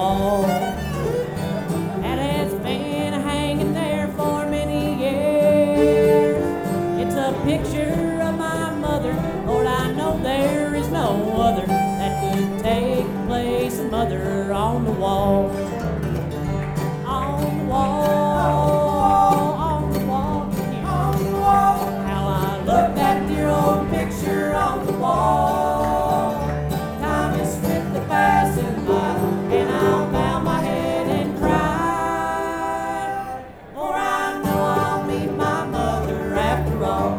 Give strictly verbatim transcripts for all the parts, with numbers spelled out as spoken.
wall. That has been hanging there for many years. It's a picture of my mother. Lord, I know there is no other that could take the place of mother on the wall. On the wall, on the wall, on the wall. How I love that dear old picture on the wall. Time has slipped the passing by, and I'll bow my head and cry, for I know I'll meet my mother after all.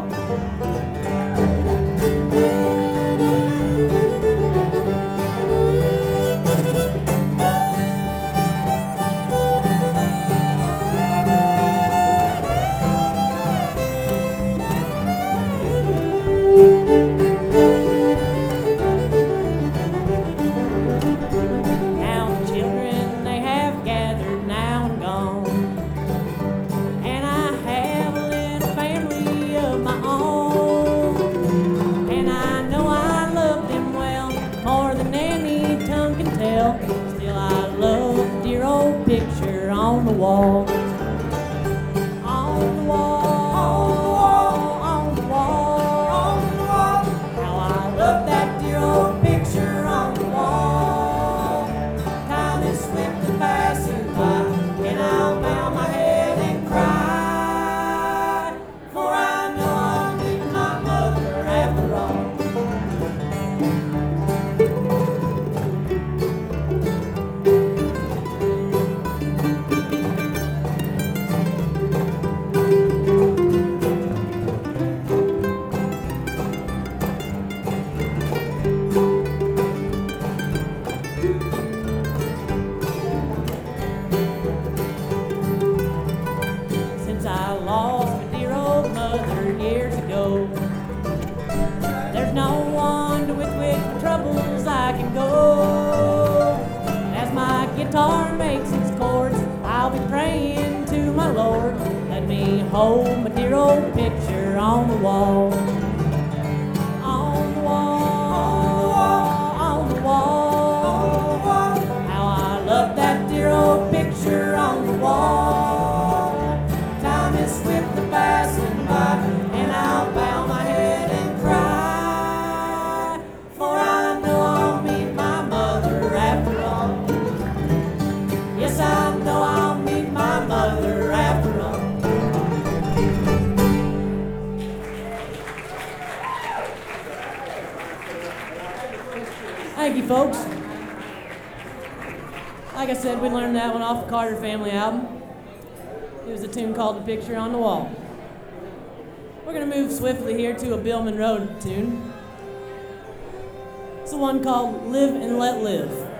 Now the children, they have gathered now and gone, and I have a little family of my own, and I know I love them well, more than any tongue can tell. Still I love the dear old picture on the wall. On the wall, on the wall, on the wall. How I love that dear old picture on the wall. Time has slipped the passing by, and I'll bow my head and cry, for I know I'll meet my mother after all. Since I lost my dear old mother years ago, there's no one to with which my troubles I can go. As my guitar makes its chords, I'll be praying to my Lord, let me hold my dear old picture on the wall. On the wall, on the wall, how I love that dear old picture on the wall. Time has slipped the passing by, and I'll bow my head and cry, for I know I'll meet my mother after all. Yes, I know I'll meet my mother after all. Thank you, folks. Like I said, we learned that one off the Carter Family album. It was a tune called The Picture on the Wall. We're going to move swiftly here to a Bill Monroe tune. It's the one called Live and Let Live.